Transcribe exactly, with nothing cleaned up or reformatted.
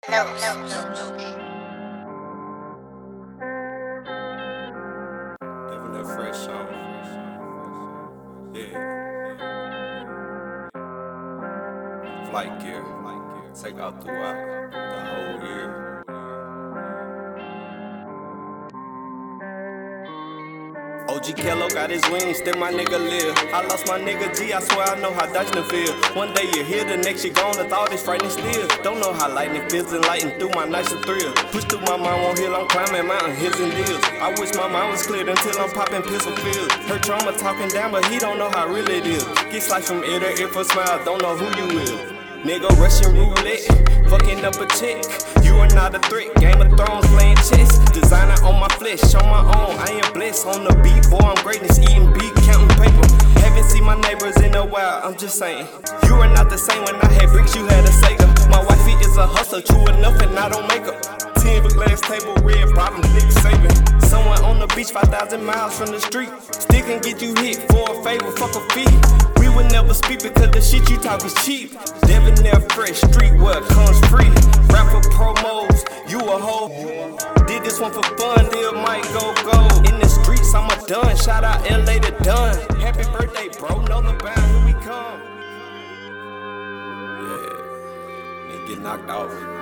No, no, no, no. Living that fresh song. Yeah. Flight gear. Take out throughout the whole year. O G Kello got his wings, then my nigga live. I lost my nigga G, I swear I know how Dutchman feel. One day you're here, the next you're gone, the thought is frightening still. Don't know how lightning feels and lighting through my nights of thrill. Push through my mind, won't heal, I'm climbing mountain hills and deals. I wish my mind was cleared until I'm popping pistol fields. Her trauma talking down, but he don't know how real it is. Get sliced from ear to ear for smile, don't know who you is. Nigga Russian roulette, fucking up a chick. You are not a threat, Game of Thrones playing chess. Designer on my flesh, on my own, I am blessed. On the beat, boy, I'm greatness, eating beat, counting paper. Haven't seen my neighbors in a while, I'm just saying. You are not the same, when I had bricks, you had a Sega. My wifey is a hustler, true enough, and I don't make her. Ten glass table, red bottom, dick saving. Someone on the beach, five thousand miles from the street. Still can get you hit for a favor, fuck a fee. We would never speak because the shit you talk is cheap. Debonair fresh, streetwear comes free. Rap for promos, you a hoe. Did this one for fun, deal might go gold. In the streets, I'm a done. Shout out L A to done. Happy birthday, bro. Know the bound, here we come. Yeah, they get knocked out.